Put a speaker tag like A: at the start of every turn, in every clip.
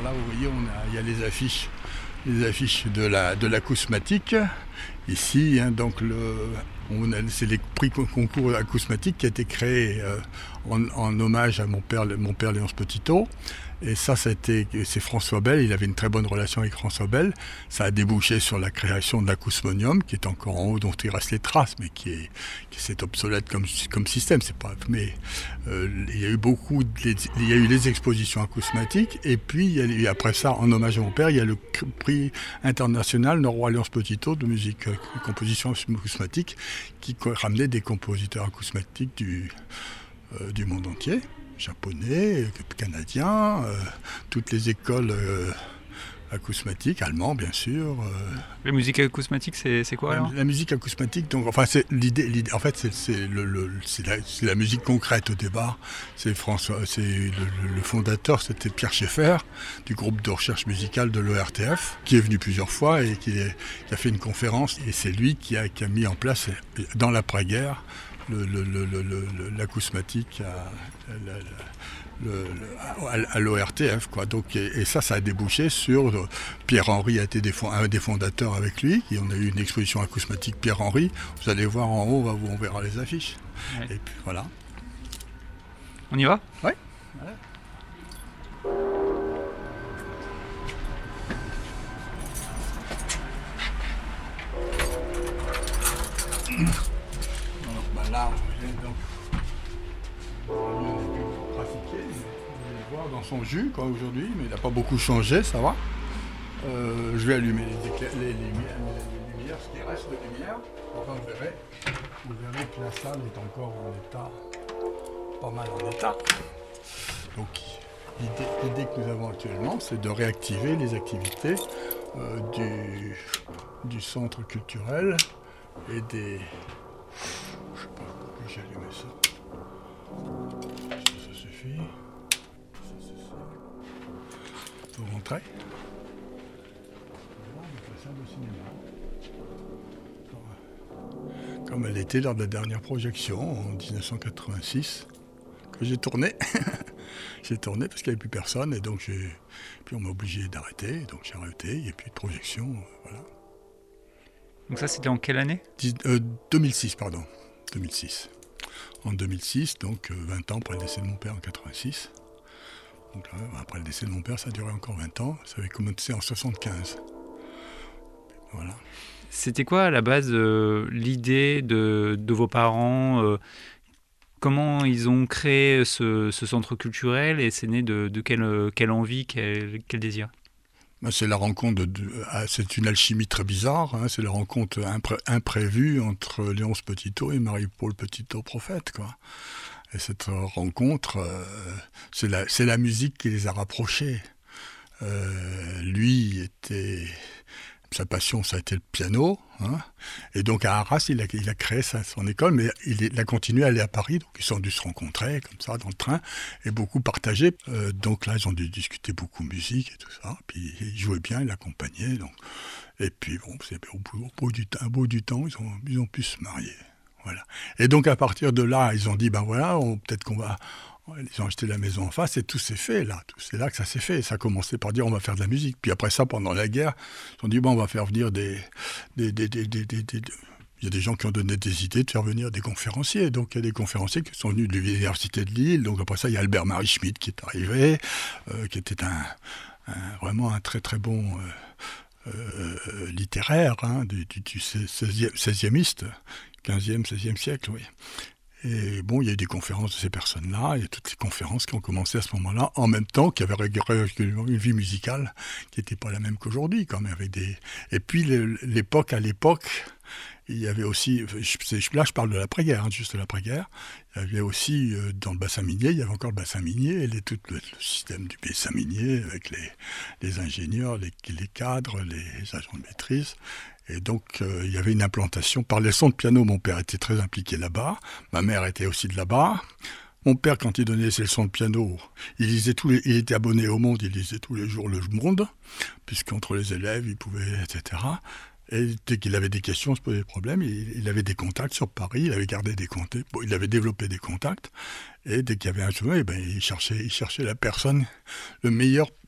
A: là, vous voyez, il y a les affiches de l'acousmatique. Ici, hein, donc c'est les prix concours acousmatique qui a été créé en hommage à mon père Léonce Petitot. Et c'est François Bell, il avait une très bonne relation avec François Bell. Ça a débouché sur la création de l'acousmonium, qui est encore en haut, dont il reste les traces, mais qui est obsolète comme système. C'est pas, mais il y a eu les expositions acousmatiques, et puis il y a eu, après ça, en hommage à mon père, il y a le prix international Noroy Léonce Petitot de musique composition acousmatique, qui ramenait des compositeurs acousmatiques du monde entier. Japonais, canadiens, toutes les écoles acousmatiques, allemands bien sûr.
B: La musique acousmatique, c'est quoi alors ?
A: La musique acousmatique, donc, enfin, c'est l'idée. En fait, c'est la musique concrète au départ. C'est le fondateur, c'était Pierre Schaeffer, du groupe de recherche musicale de l'ORTF, qui est venu plusieurs fois et qui a fait une conférence. Et c'est lui qui a mis en place, dans l'après-guerre, l'acousmatique à l'ORTF, quoi. Donc, et ça a débouché sur Pierre-Henry a été un des fondateurs avec lui, et on a eu une exposition acousmatique Pierre-Henry. Vous allez voir en haut, on verra les affiches. Ouais. Et puis voilà.
B: On y va ?
A: Oui. Voilà. Là, on trafiqué, vous allez voir dans son jus aujourd'hui, mais il n'a pas beaucoup changé, ça va. Je vais allumer les lumières, ce qui reste de lumière. Enfin, vous verrez que la salle est encore en état, pas mal en état. Donc l'idée que nous avons actuellement, c'est de réactiver les activités du centre culturel et des... Je sais pas pourquoi j'ai allumé ça. Ça suffit. Faut rentrer. La salle de cinéma. Comme elle était lors de la dernière projection en 1986, que j'ai tourné. J'ai tourné parce qu'il n'y avait plus personne et donc puis on m'a obligé d'arrêter. Donc j'ai arrêté, il n'y a plus de projection. Voilà.
B: Donc ça, c'était en quelle année ?
A: 2006, pardon. 2006. En 2006, donc 20 ans après le décès de mon père en 86. Donc là, après le décès de mon père, ça a duré encore 20 ans. Ça avait commencé en 75. Voilà.
B: C'était quoi à la base l'idée de vos parents comment ils ont créé ce centre culturel et c'est né de quelle envie, quel désir ?
A: C'est la rencontre c'est une alchimie très bizarre, hein, c'est la rencontre imprévue entre Léonce Petitot et Marie-Paul Petitot prophète, quoi. Et cette rencontre, c'est la musique qui les a rapprochés. Sa passion, ça a été le piano, hein. Et donc à Arras, il a créé son école, mais il a continué à aller à Paris, donc ils ont dû se rencontrer comme ça dans le train et beaucoup partager. Donc là, ils ont dû discuter beaucoup musique et tout ça. Puis il jouait bien, il l'accompagnait. Donc et puis bon, au bout du temps, ils ont pu se marier, voilà. Et donc à partir de là, ils ont dit ben voilà, peut-être qu'on va. Ils ont acheté la maison en face et tout s'est fait là. C'est là que ça s'est fait. Ça a commencé par dire on va faire de la musique. Puis après ça, pendant la guerre, ils ont dit bon, on va faire venir il y a des gens qui ont donné des idées de faire venir des conférenciers. Donc il y a des conférenciers qui sont venus de l'université de Lille. Donc après ça, il y a Albert-Marie Schmitt qui est arrivé, qui était vraiment un très très bon littéraire, hein, du 16e, 15e, 16e siècle, oui. Et bon, il y a eu des conférences de ces personnes-là, il y a toutes ces conférences qui ont commencé à ce moment-là, en même temps qu'il y avait régulièrement une vie musicale qui n'était pas la même qu'aujourd'hui, quand même. Et puis, à l'époque, il y avait aussi, là je parle de l'après-guerre, hein, juste de l'après-guerre, il y avait aussi, dans le bassin minier, il y avait encore le bassin minier, et tout le système du bassin minier, avec les ingénieurs, les cadres, les agents de maîtrise. Et donc, il y avait une implantation par les sons de piano. Mon père était très impliqué là-bas. Ma mère était aussi de là-bas. Mon père, quand il donnait ses leçons de piano, il était abonné au Monde, il lisait tous les jours le Monde, puisqu'entre les élèves, il pouvait, etc. Et dès qu'il avait des questions, se posait des problèmes, il avait des contacts sur Paris, il avait gardé des contacts, il avait développé des contacts. Et dès qu'il y avait un chemin, il cherchait la personne, le meilleur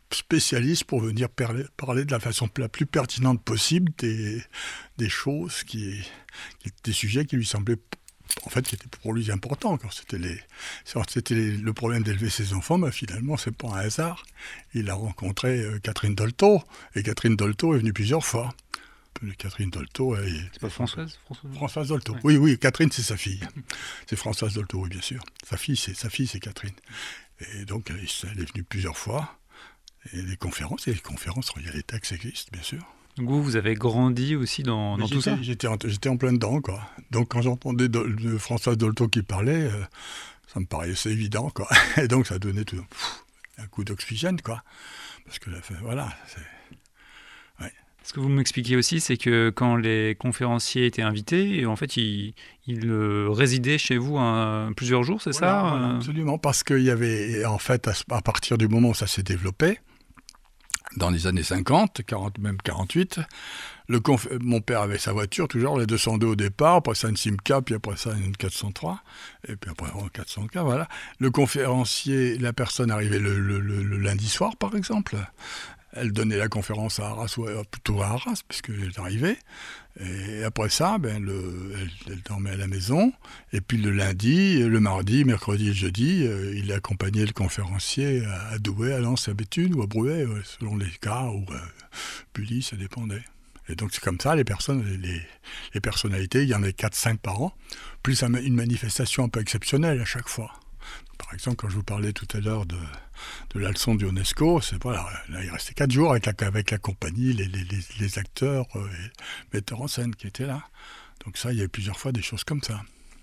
A: spécialistes pour venir parler de la façon la plus pertinente possible des choses des sujets qui lui semblaient, en fait, qui étaient pour lui importants. Quand c'était le problème d'élever ses enfants, ben finalement, c'est pas un hasard. Il a rencontré Catherine Dolto, et Catherine Dolto est venue plusieurs fois. Catherine Dolto.
B: C'est pas Françoise
A: Dolto.
B: Ouais.
A: Oui, Catherine, c'est sa fille. C'est Françoise Dolto, oui, bien sûr. Sa fille, c'est Catherine. Et donc, elle est venue plusieurs fois. Et les conférences, il y a les textes existent, bien sûr.
B: Donc vous avez grandi aussi dans tout ça.
A: J'étais en plein dedans, quoi. Donc, quand j'entendais Françoise Dolto qui parlait, ça me paraissait évident, quoi. Et donc, ça donnait un coup d'oxygène, quoi. Parce que, voilà, c'est...
B: Ce que vous m'expliquez aussi, c'est que quand les conférenciers étaient invités, en fait, ils résidaient chez vous plusieurs jours, c'est ça
A: Voilà, absolument, parce qu'il y avait, en fait, à partir du moment où ça s'est développé, dans les années 50, 40, même 48, mon père avait sa voiture, toujours la 202 au départ, après ça une Simca, puis après ça une 403, et puis après 400K, voilà. Le conférencier, la personne arrivait le lundi soir, par exemple. Elle donnait la conférence à Arras, ou plutôt à Arras, puisqu'elle est arrivée. Et après ça, elle dormait à la maison. Et puis le lundi, le mardi, mercredi et jeudi, il accompagnait le conférencier à Douai, à Lens, à Béthune ou à Bruay, selon les cas, ou à Bully, ça dépendait. Et donc c'est comme ça, les personnalités, il y en avait 4-5 par an, plus une manifestation un peu exceptionnelle à chaque fois. Par exemple, quand je vous parlais tout à l'heure de la leçon du UNESCO, là, il restait 4 jours avec la compagnie, les acteurs et metteurs en scène qui étaient là. Donc ça, il y a eu plusieurs fois des choses comme ça.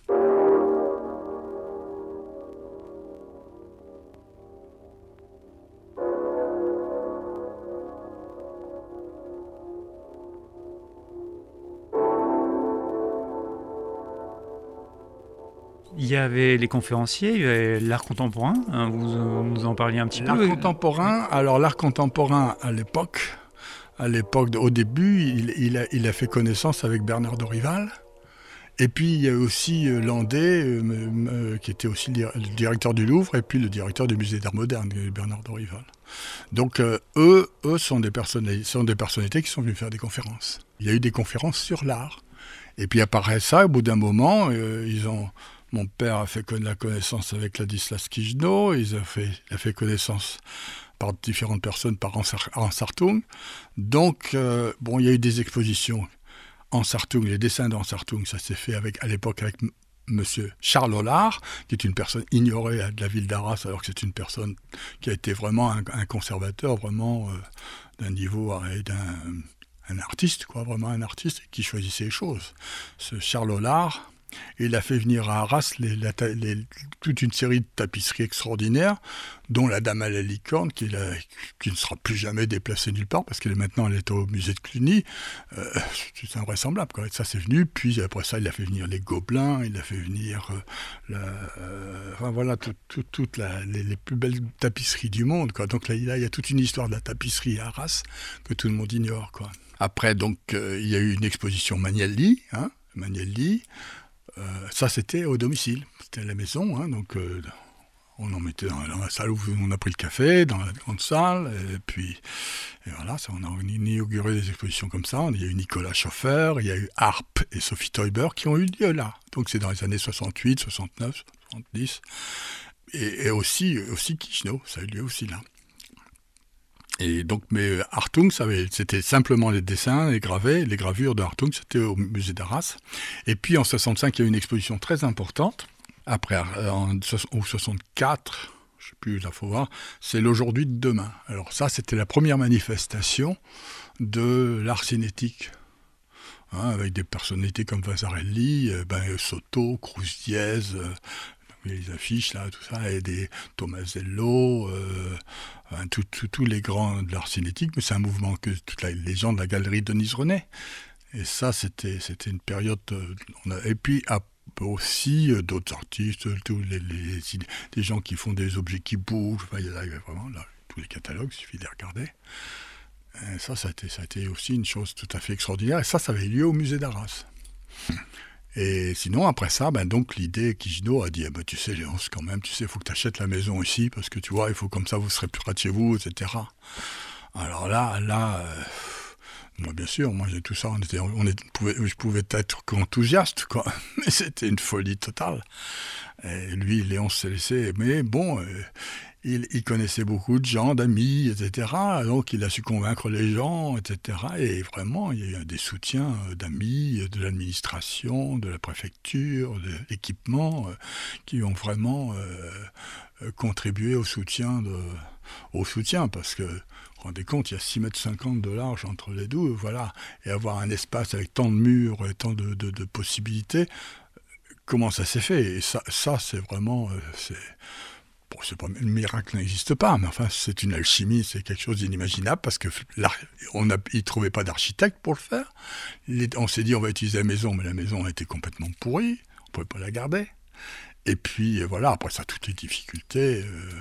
B: Il y avait les conférenciers, il y avait l'art contemporain, hein, vous nous en parliez un petit peu.
A: L'art contemporain à l'époque, au début, il a fait connaissance avec Bernard Dorival. Et puis il y a aussi Landais, qui était aussi le directeur du Louvre, et puis le directeur du musée d'art moderne, Bernard Dorival. Donc eux sont des personnalités qui sont venues faire des conférences. Il y a eu des conférences sur l'art. Et puis après ça, au bout d'un moment, mon père a fait la connaissance avec Ladislas Kijno, il a fait connaissance par différentes personnes, par Hans Hartung. Donc, il y a eu des expositions. Hans Hartung, les dessins d'Hans Hartung, ça s'est fait à l'époque avec monsieur Charles Hollard, qui est une personne ignorée de la ville d'Arras, alors que c'est une personne qui a été vraiment un conservateur, vraiment d'un niveau, un artiste, quoi, vraiment un artiste qui choisissait les choses. Ce Charles Hollard, il a fait venir à Arras toute une série de tapisseries extraordinaires, dont la Dame à la licorne, qui ne sera plus jamais déplacée nulle part, parce qu'elle est au musée de Cluny. C'est invraisemblable, quoi. Et ça, c'est venu. Puis après ça, il a fait venir les Gobelins, il a fait venir toutes les plus belles tapisseries du monde, quoi. Donc là, il y a toute une histoire de la tapisserie à Arras que tout le monde ignore, quoi. Après, donc, il y a eu une exposition Magnelli, ça, c'était au domicile, c'était à la maison, hein, donc on en mettait dans la salle où on a pris le café, dans la grande salle, et voilà, ça, on a inauguré des expositions comme ça. Il y a eu Nicolas Schoeffer, il y a eu Harp et Sophie Teuber qui ont eu lieu là. Donc c'est dans les années 68, 69, 70, et aussi Kijno, ça a eu lieu aussi là. Et donc, mais Hartung, c'était simplement les dessins, les gravures de Hartung, c'était au musée d'Arras. Et puis en 65, il y a eu une exposition très importante. Après, en 64, je ne sais plus, là, faut voir, c'est l'Aujourd'hui de demain. Alors ça, c'était la première manifestation de l'art cinétique. Avec des personnalités comme Vasarely, Soto, Cruz-Diez, les affiches, là, tout ça, et des Tomasello, tous les grands de l'art cinétique, mais c'est un mouvement que les gens de la galerie Denise René. Et ça, c'était une période... et puis aussi d'autres artistes, des gens qui font des objets qui bougent, il y a vraiment là, tous les catalogues, il suffit de les regarder. Et ça a été aussi une chose tout à fait extraordinaire. Et ça avait lieu au musée d'Arras. Et sinon, après ça, donc l'idée, Kijino a dit, tu sais, Léonce, quand même, il faut que tu achètes la maison ici, parce que tu vois, il faut comme ça, vous serez plus près de chez vous, etc. Alors là, moi, bien sûr, moi, j'ai tout ça, je pouvais être qu'enthousiaste, quoi, mais c'était une folie totale. Et lui, Léonce s'est laissé, mais bon, il connaissait beaucoup de gens, d'amis, etc. Donc, il a su convaincre les gens, etc. Et vraiment, il y a eu des soutiens d'amis, de l'administration, de la préfecture, de l'équipement, qui ont vraiment contribué au soutien, parce que, vous vous rendez compte, il y a 6,50 m de large entre les deux, voilà. Et avoir un espace avec tant de murs et tant de possibilités, comment ça s'est fait? Et ça c'est vraiment... Bon, c'est pas, le miracle n'existe pas, mais enfin, c'est une alchimie, c'est quelque chose d'inimaginable, parce que il ne trouvait pas d'architecte pour le faire. On s'est dit, on va utiliser la maison, mais la maison a été complètement pourrie, on ne pouvait pas la garder. Et puis, voilà, après ça, toutes les difficultés,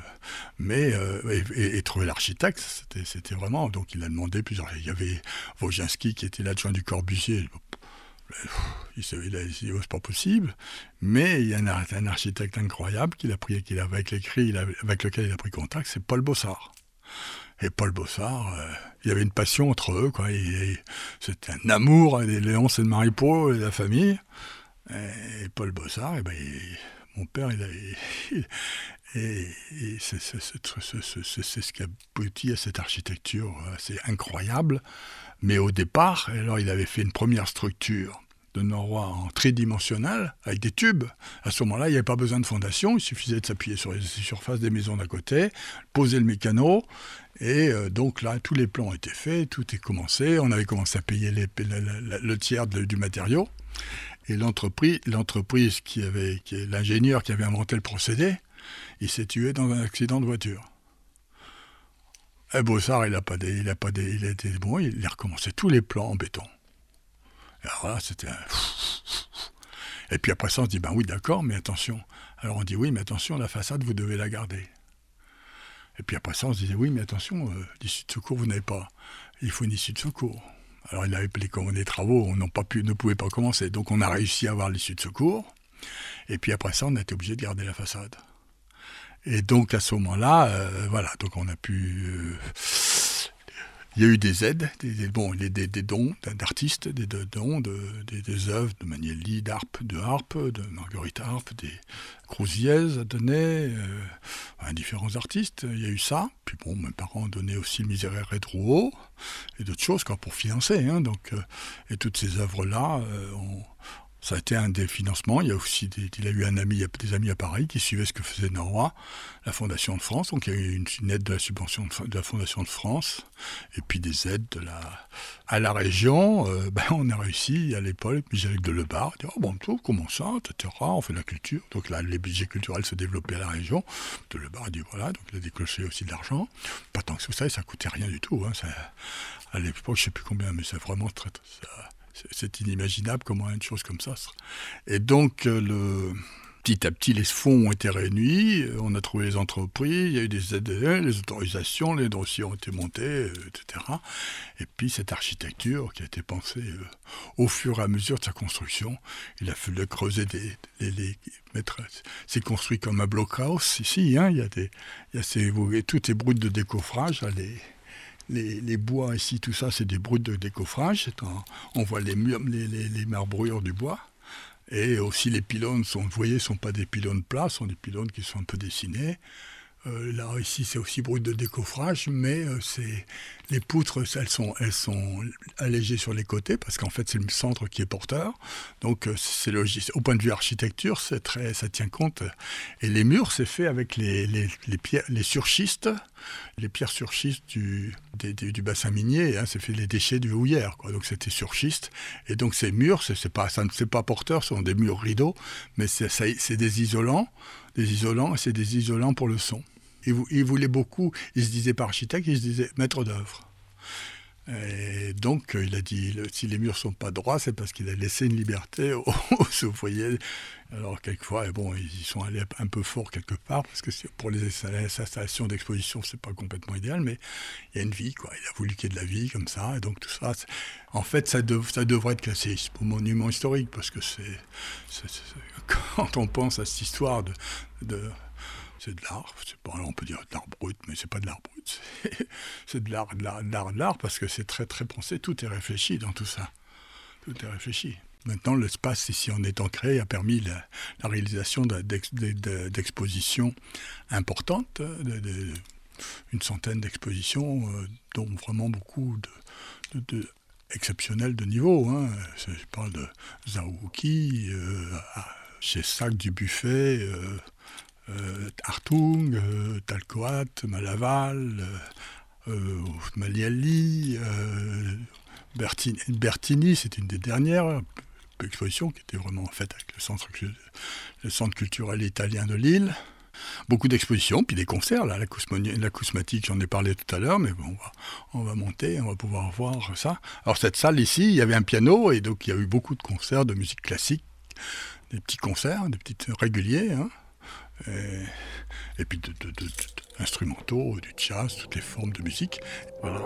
A: et trouver l'architecte, c'était vraiment... Donc, il a demandé plusieurs... Il y avait Wozinski, qui était l'adjoint du Corbusier. Il s'est dit, c'est pas possible, mais il y a un architecte incroyable avec lequel il a pris contact, c'est Paul Bossard. Et Paul Bossard, il y avait une passion entre eux, quoi. C'était un amour, Léonce et de Maripeau et la famille. Et Paul Bossard, mon père, c'est ce qui aboutit à cette architecture assez incroyable. Mais au départ, alors il avait fait une première structure de Norrois en tridimensionnel, avec des tubes. À ce moment-là, il n'y avait pas besoin de fondation, il suffisait de s'appuyer sur les surfaces des maisons d'à côté, poser le mécano, et donc là, tous les plans étaient faits, tout est commencé. On avait commencé à payer le tiers du matériau. Et l'entreprise l'ingénieur qui avait inventé le procédé, il s'est tué dans un accident de voiture. Et Bossard, il a recommencé tous les plans en béton. Et alors là, c'était Et puis après ça, on se dit, oui, d'accord, mais attention. Alors on dit, oui, mais attention, la façade, vous devez la garder. Et puis après ça, on se disait, oui, mais attention, l'issue de secours, vous n'avez pas. Il faut une issue de secours. Alors il avait les travaux, on ne pouvait pas commencer. Donc on a réussi à avoir l'issue de secours. Et puis après ça, on a été obligé de garder la façade. Et donc à ce moment-là, voilà, donc on a pu... il y a eu des aides, des dons d'artistes, des dons, des œuvres de Magnelli, de Harpe, de Marguerite Harpe, des Crousiez a donné, différents artistes, il y a eu ça. Puis bon, mes parents ont donné aussi le Miserere de Rouault et d'autres choses pour financer. Et toutes ces œuvres-là, ça a été un des financements. Il y a aussi des amis à Paris qui suivaient ce que faisait Norrois, la Fondation de France. Donc il y a eu une aide de la subvention de la Fondation de France, et puis des aides à la région. On a réussi à l'époque, Michel de Lebar, dire comment ça, etc. On fait de la culture. Donc là, les budgets culturels se développaient à la région. De Lebar a dit voilà, donc il a déclenché aussi de l'argent. Pas tant que ça coûtait rien du tout. À l'époque, je ne sais plus combien, mais c'est vraiment c'est inimaginable comment une chose comme ça. Et donc, petit à petit, les fonds ont été réunis, on a trouvé les entreprises, il y a eu des aides, les autorisations, les dossiers ont été montés, etc. Et puis, cette architecture qui a été pensée au fur et à mesure de sa construction, il a fallu creuser c'est construit comme un blockhouse ici, tout est brut de décoffrage, là, les bois ici, tout ça, c'est des brutes de décoffrage. On voit les marbrures du bois. Et aussi les pylônes, vous voyez, ne sont pas des pylônes plats, ce sont des pylônes qui sont un peu dessinés. Là, ici, c'est aussi brut de décoffrage, mais les poutres, elles sont allégées sur les côtés, parce qu'en fait, c'est le centre qui est porteur. Donc, c'est logique. Au point de vue architecture, ça tient compte. Et les murs, c'est fait avec les surschistes, les pierres surschistes du bassin minier. C'est fait les déchets du houillère, quoi. Donc, c'était surschiste. Et donc, ces murs, c'est pas porteur, ce sont des murs rideaux, mais c'est des isolants. Et c'est des isolants pour le son. Il voulait beaucoup, il se disait pas architecte, il se disait maître d'œuvre. Et donc, il a dit, si les murs sont pas droits, c'est parce qu'il a laissé une liberté aux ouvriers. Alors, quelquefois, bon, ils y sont allés un peu fort quelque part, parce que pour les installations d'exposition, c'est pas complètement idéal, mais il y a une vie, quoi. Il a voulu qu'il y ait de la vie comme ça, et donc tout ça, en fait, ça devrait être classé pour monument historique, parce que quand on pense à cette histoire c'est de l'art, on peut dire de l'art brut, mais c'est pas de l'art brut, c'est de l'art, parce que c'est très très pensé, tout est réfléchi dans tout ça, tout est réfléchi. Maintenant, l'espace ici en étant créé a permis la réalisation d'expositions importantes, une centaine d'expositions, dont vraiment beaucoup exceptionnelles de niveau. Hein. Je parle de Zawuki, chez Sac du Buffet, Hartung, Talcoat, Malaval, Maliali, Bertini, c'est une des dernières expositions qui était vraiment faite avec le centre culturel italien de Lille. Beaucoup d'expositions, puis des concerts, là, l'acousmatique, j'en ai parlé tout à l'heure, mais bon, on va monter, on va pouvoir voir ça. Alors cette salle ici, il y avait un piano, et donc il y a eu beaucoup de concerts de musique classique, des petits concerts, des petits réguliers, hein. Et puis instrumentaux, du jazz, toutes les formes de musique. Voilà.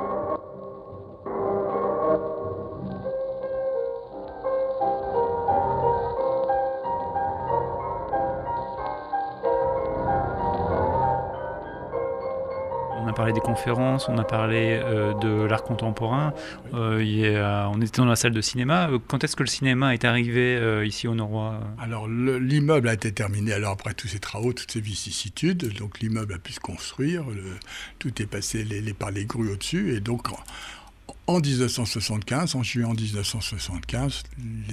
B: On a parlé des conférences, on a parlé de l'art contemporain. On était dans la salle de cinéma. Quand est-ce que le cinéma est arrivé ici au Noroît ?
A: Alors l'immeuble a été terminé alors après tous ces travaux, toutes ces vicissitudes. Donc l'immeuble a pu se construire, tout est passé par les grues au-dessus. Et donc en 1975, en juin 1975,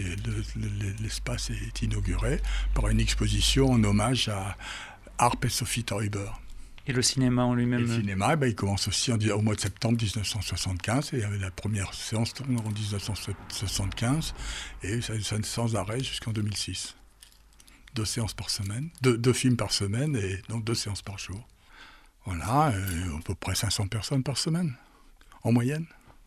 A: l'espace est inauguré par une exposition en hommage à Arp et Sophie Teuber.
B: Et le cinéma en lui-même?
A: Le cinéma, il commence aussi au mois de septembre 1975, et il y avait la première séance en 1975, et ça sans arrêt jusqu'en 2006. 2 séances par semaine, 2 films par semaine, et donc 2 séances par jour. Voilà, à peu près 500 personnes par semaine, en moyenne.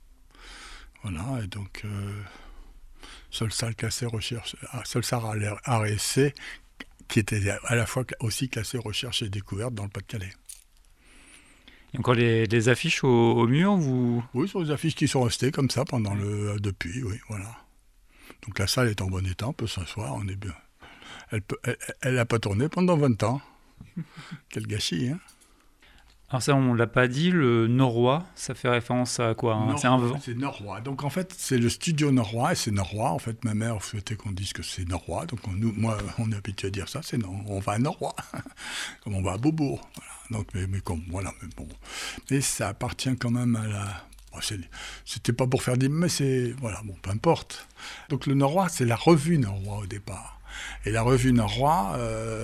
A: Voilà, et donc, seule salle classée recherche, seule salle RSC, qui était à la fois aussi classée recherche et découverte dans le Pas-de-Calais.
B: Il y a encore les affiches au mur
A: Oui, sur les affiches qui sont restées comme ça depuis, oui, voilà. Donc la salle est en bon état, on peut s'asseoir, on est bien. Elle n'a pas tourné pendant 20 ans. Quel gâchis, hein.
B: Alors ça, on ne l'a pas dit, le Noroît, ça fait référence à quoi, hein?
A: C'est Noroît. Donc en fait, c'est le studio Noroît, et c'est Noroît. En fait, ma mère souhaitait qu'on dise que c'est Noroît. Donc moi, on est habitué à dire ça, on va à Noroît, comme on va à Beaubourg. Voilà. Donc, mais bon. Mais ça appartient quand même à la... Bon, c'était pas pour faire des... Mais c'est... Voilà, bon, peu importe. Donc le Noroît, c'est la revue Noroît au départ. Et la revue Noroît,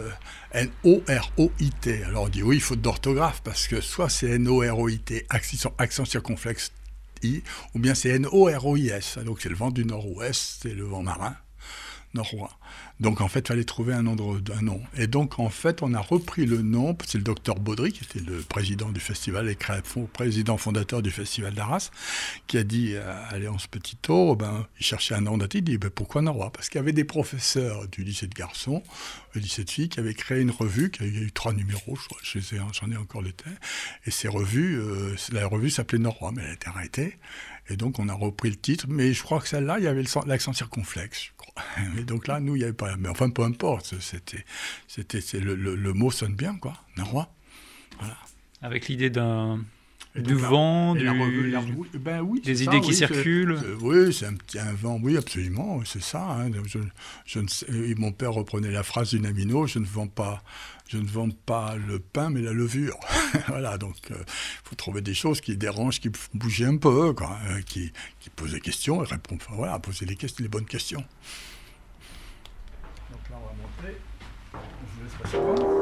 A: N-O-R-O-I-T. Alors on dit oui, faute d'orthographe, parce que soit c'est N-O-R-O-I-T, accent circonflexe I, ou bien c'est N-O-R-O-I-S. Donc c'est le vent du nord-ouest, c'est le vent marin, Noroît. Donc en fait, il fallait trouver un nom. Et donc en fait, on a repris le nom, c'est le docteur Baudry, qui était le président du festival et président fondateur du festival d'Arras, qui a dit à Léonce Petitot, il cherchait un nom d'artiste, il dit pourquoi Noroît ? Parce qu'il y avait des professeurs du lycée de garçons, le lycée de filles, qui avaient créé une revue, qui a eu 3 numéros, j'en ai encore les têtes, et ces revues, la revue s'appelait Noroît, mais elle a été arrêtée. Et donc, on a repris le titre, mais je crois que celle-là, il y avait l'accent circonflexe, je crois. Et donc là, nous, il n'y avait pas... Mais enfin, peu importe, le mot sonne bien, quoi, Noroît. Voilà.
B: Avec l'idée du vent, des idées qui circulent.
A: Oui, c'est un vent, oui, absolument, c'est ça. Hein. Mon père reprenait la phrase du Namino, je ne vends pas le pain, mais la levure. Voilà, donc il faut trouver des choses qui dérangent, qui font bouger un peu, quoi, qui posent des questions et répondent. Enfin, voilà, poser les bonnes questions. Donc là, on va monter. Je vous laisse passer voir.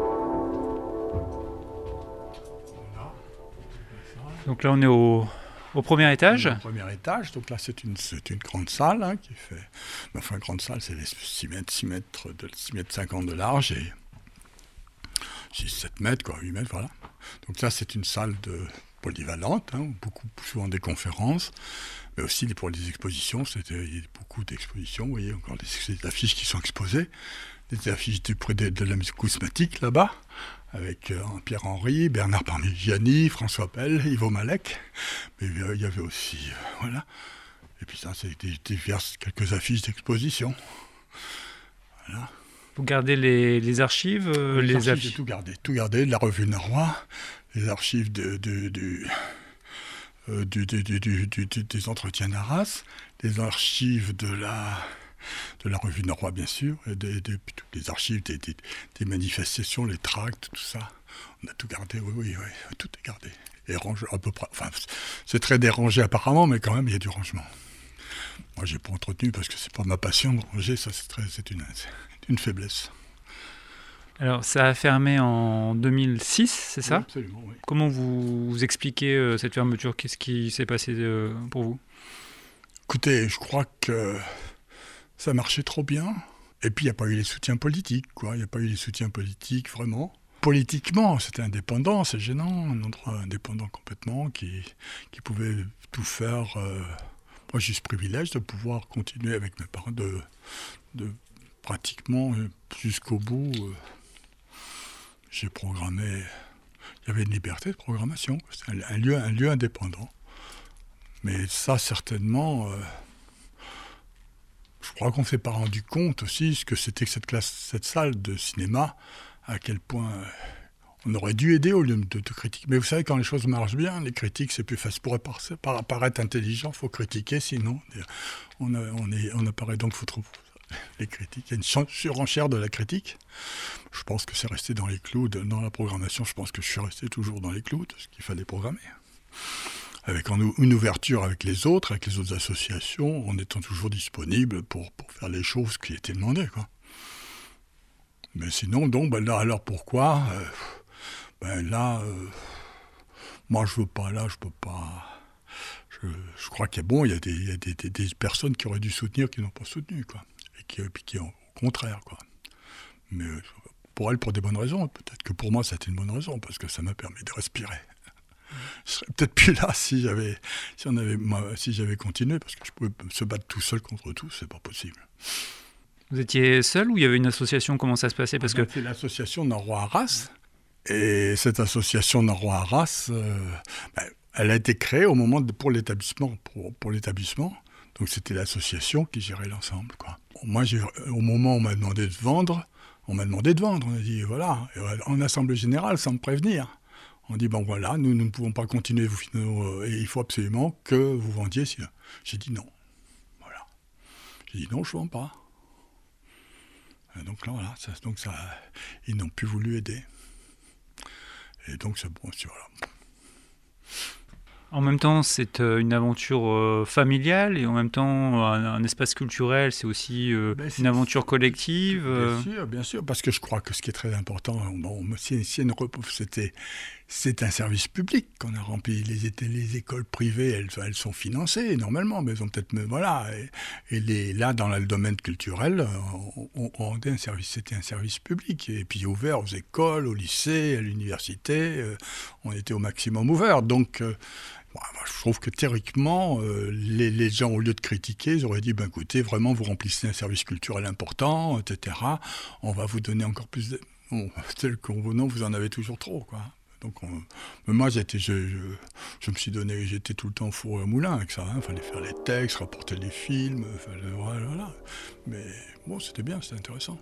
B: Donc là, on est au Au premier étage?
A: Au premier étage, donc là c'est une grande salle hein, qui fait... Enfin, grande salle, c'est 6 mètres 50 de large et 6-7 mètres, quoi, 8 mètres, voilà. Donc là c'est une salle polyvalente, hein, beaucoup souvent des conférences, mais aussi pour les expositions, il y a beaucoup d'expositions, vous voyez encore des affiches qui sont exposées, des affiches de la musique cosmétique là-bas, avec Pierre Henry, Bernard Parmigiani, François Pell, Ivo Malek, mais il y avait aussi, voilà, et puis ça c'est quelques affiches d'exposition, voilà.
B: Vous gardez les archives, les
A: archives, j'ai tout gardé, de la revue Norois, les archives des entretiens d'Arras, les archives de la revue Norois, bien sûr, et toutes les archives des manifestations, les tracts, tout ça. On a tout gardé, oui, tout est gardé. Et rangé à peu près. Enfin, c'est très dérangé apparemment, mais quand même, il y a du rangement. Moi, j'ai pas entretenu parce que c'est pas ma passion de ranger, ça c'est une faiblesse.
B: Alors, ça a fermé en 2006, c'est ça?
A: Oui, absolument, oui.
B: Comment vous expliquez cette fermeture? Qu'est-ce qui s'est passé pour vous?
A: Écoutez, je crois que ça marchait trop bien. Et puis, il n'y a pas eu les soutiens politiques, quoi. Il n'y a pas eu les soutiens politiques, vraiment. Politiquement, c'était indépendant, c'est gênant, un endroit indépendant complètement, qui pouvait tout faire. Moi, j'ai ce privilège de pouvoir continuer avec mes parents, de pratiquement jusqu'au bout. J'ai programmé. Il y avait une liberté de programmation. C'était un lieu indépendant. Mais ça, certainement, je crois qu'on ne s'est pas rendu compte aussi ce que c'était que cette salle de cinéma, à quel point on aurait dû aider au lieu de critiquer. Mais vous savez, quand les choses marchent bien, les critiques, c'est plus facile. Pour paraître intelligent, il faut critiquer, sinon on apparaît donc faut trop. Les critiques, il y a une surenchère de la critique. Je pense que c'est resté dans les clous, dans la programmation, je pense que je suis resté toujours dans les clous de ce qu'il fallait programmer. Avec une ouverture avec les autres associations, en étant toujours disponible pour faire les choses qui étaient demandées, quoi. Mais sinon, donc, là, alors pourquoi moi je veux pas, là, je peux pas. Je crois qu'il y a des personnes qui auraient dû soutenir qui n'ont pas soutenu, quoi. Et qui au contraire, quoi. Mais pour elles, pour des bonnes raisons. Peut-être que pour moi, c'était une bonne raison, parce que ça m'a permis de respirer. Je serais peut-être plus là si j'avais continué, parce que je pouvais se battre tout seul contre tout, c'est pas possible.
B: Vous étiez seul ou il y avait une association? Comment ça se passait?
A: C'est l'association Norois-Arras. Et cette association Norois-Arras, elle a été créée au moment pour l'établissement. Pour l'établissement. Donc c'était l'association qui gérait l'ensemble, quoi. Moi, au moment où on m'a demandé de vendre, on a dit voilà, en assemblée générale, sans me prévenir. On dit bon voilà, nous ne pouvons pas continuer, et il faut absolument que vous vendiez. J'ai dit non. Voilà. J'ai dit non, je ne vends pas. Et donc là, voilà, ils n'ont plus voulu aider. Et donc c'est bon, voilà.
B: En même temps, c'est une aventure familiale et en même temps un espace culturel, c'est aussi une aventure collective.
A: Bien sûr, parce que je crois que ce qui est très important, c'est un service public qu'on a rempli. Les écoles privées, elles sont financées normalement, mais elles ont peut-être, voilà. Et là, dans le domaine culturel, on rendait un service. C'était un service public et puis ouvert aux écoles, aux lycées, à l'université. On était au maximum ouvert, donc. Je trouve que théoriquement, les gens, au lieu de critiquer, ils auraient dit écoutez, vraiment, vous remplissez un service culturel important, etc. On va vous donner encore plus de. Bon, tel convenant, vous en avez toujours trop, quoi. Donc, mais moi, je me suis donné, j'étais tout le temps four au moulin avec ça. Il fallait faire les textes, rapporter les films, voilà. Mais bon, c'était bien, c'était intéressant.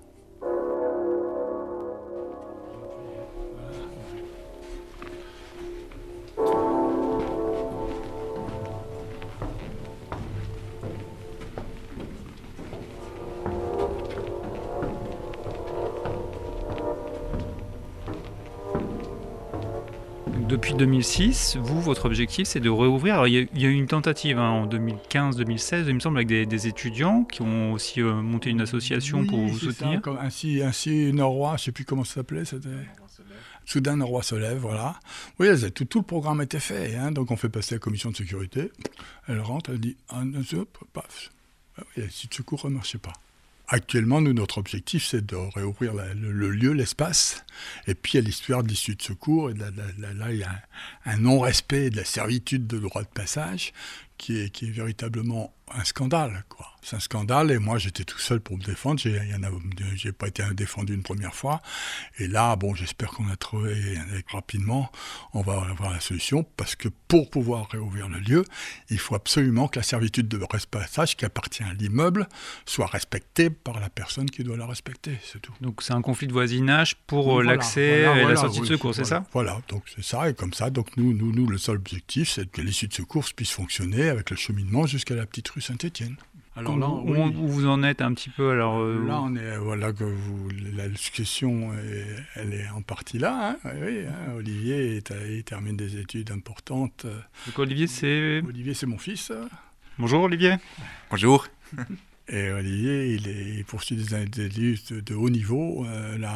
B: Depuis 2006, votre objectif, c'est de réouvrir. Alors, il y a eu une tentative en 2015-2016, il me semble, avec des étudiants qui ont aussi monté une association pour vous soutenir.
A: Ainsi Norois, je ne sais plus comment ça s'appelait. Soudain, le roi se lève, voilà. Oui, tout le programme était fait. Hein, donc, on fait passer la commission de sécurité. Elle rentre, elle dit, paf. La issue de secours ne marchait pas. Actuellement, nous, notre objectif, c'est de réouvrir le lieu, l'espace. Et puis, il y a l'histoire de l'issue de secours. Et là, il y a un non-respect de la servitude de droit de passage qui est véritablement un scandale, quoi. C'est un scandale, et moi, j'étais tout seul pour me défendre. J'ai pas été défendu une première fois. Et là, bon, j'espère qu'on a trouvé rapidement, on va avoir la solution, parce que pour pouvoir réouvrir le lieu, il faut absolument que la servitude de passage qui appartient à l'immeuble soit respectée par la personne qui doit la respecter, c'est tout.
B: Donc c'est un conflit de voisinage pour l'accès et la sortie de secours, c'est ça ?
A: Voilà, donc c'est ça, et comme ça, donc nous, le seul objectif, c'est que l'issue de secours puisse fonctionner avec le cheminement jusqu'à la petite rue Saint-Étienne.
B: Alors là, où vous en êtes un petit peu alors
A: Là, on est la discussion, elle est en partie là. Hein, oui, hein, Olivier il termine des études importantes.
B: Donc Olivier,
A: c'est mon fils.
B: Bonjour Olivier.
C: Bonjour.
A: Et Olivier, il poursuit des études de haut niveau,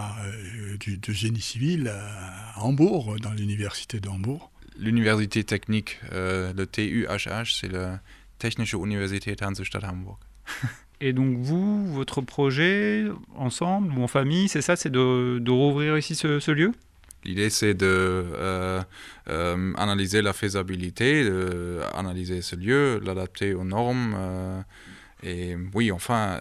A: de génie civil à Hambourg, dans l'université de Hambourg.
C: L'université technique, le TUHH, c'est la Technische Universität Hansestadt Hamburg.
B: Et donc vous, votre projet, ensemble ou en famille, c'est ça, c'est de rouvrir ici ce lieu ?
C: L'idée, c'est de analyser la faisabilité, analyser ce lieu, l'adapter aux normes. Et oui, enfin,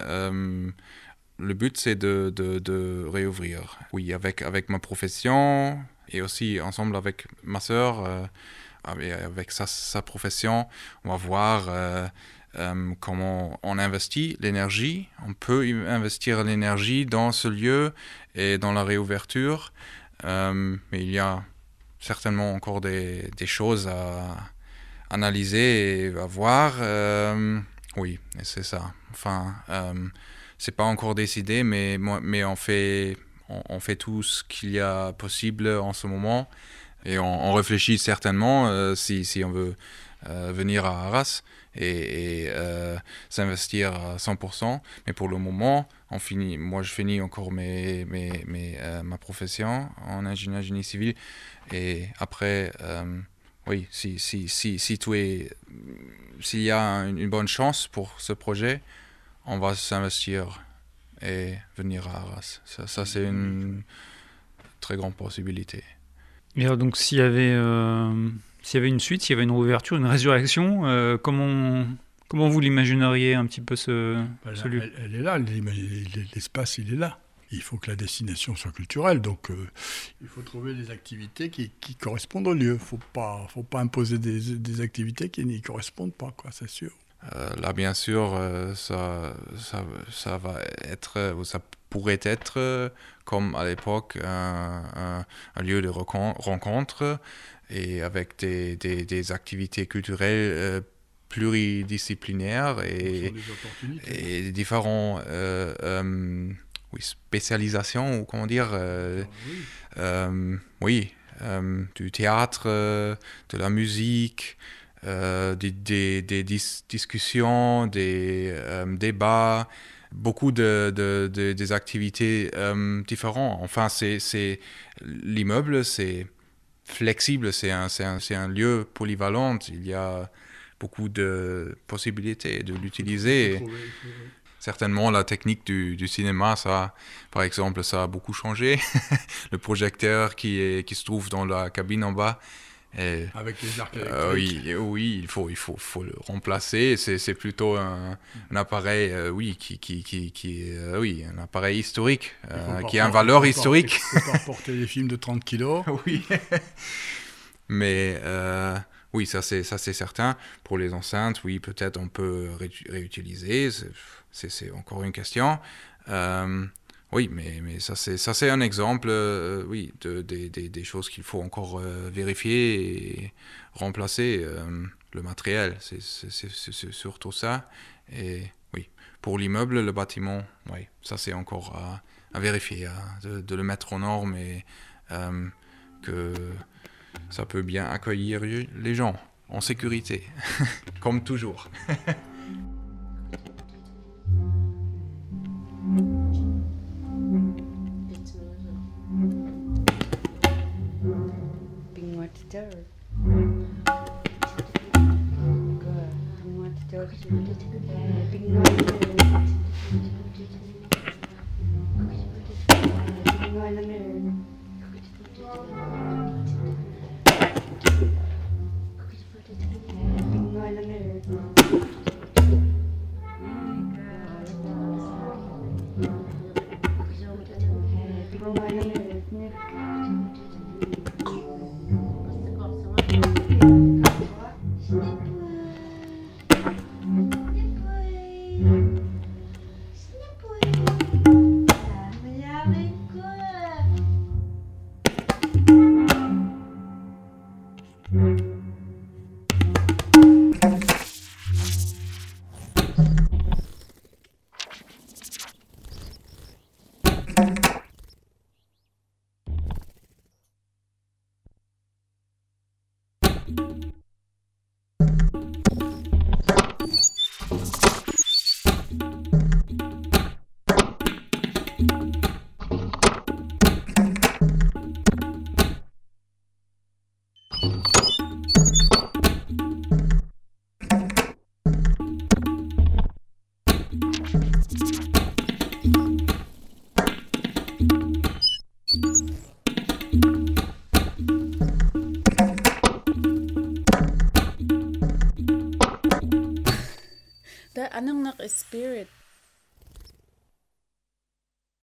C: le but, c'est de réouvrir. Oui, avec ma profession et aussi ensemble avec ma sœur, avec sa profession, on va voir comment on investit l'énergie. On peut investir l'énergie dans ce lieu et dans la réouverture, mais il y a certainement encore des choses à analyser et à voir. Oui, et c'est ça. Enfin, c'est pas encore décidé, mais on fait tout ce qu'il y a possible en ce moment. Et on réfléchit certainement si on veut venir à Arras et s'investir à 100%. Mais pour le moment, moi je finis encore ma profession en ingénieur génie civil. Et après, oui, s'il y a une bonne chance pour ce projet, on va s'investir et venir à Arras. Ça c'est une très grande possibilité.
B: Et alors donc s'il y avait une suite, s'il y avait une réouverture, une résurrection, comment vous l'imagineriez un petit peu ce lieu ?
A: Elle est là, l'espace il est là. Il faut que la destination soit culturelle, donc il faut trouver des activités qui correspondent au lieu. Faut pas imposer des activités qui n'y correspondent pas, quoi, c'est sûr.
C: Là, bien sûr, ça va être, ça pourrait être, comme à l'époque, un lieu de rencontre et avec des activités culturelles pluridisciplinaires et différents spécialisations, ou comment dire, du théâtre, de la musique, des discussions, des débats, beaucoup des activités différentes. Enfin, l'immeuble, c'est flexible, c'est un lieu polyvalent. Il y a beaucoup de possibilités de l'utiliser. Certainement, la technique du cinéma, par exemple, ça a beaucoup changé. Le projecteur qui se trouve dans la cabine en bas.
A: Avec les arcs électriques.
C: Oui, il faut le remplacer. C'est plutôt un appareil, un appareil historique, qui a une valeur historique.
A: Il faut pas porter des films de 30 kilos.
C: Oui. Mais oui, ça c'est certain. Pour les enceintes, oui, peut-être on peut réutiliser. C'est encore une question. Oui, mais ça c'est un exemple, des choses qu'il faut encore vérifier et remplacer. Le matériel, c'est surtout ça. Et oui, pour l'immeuble, le bâtiment, oui, ça c'est encore à vérifier, de le mettre aux normes et que ça peut bien accueillir les gens en sécurité, comme toujours.
D: Da anong nak spirit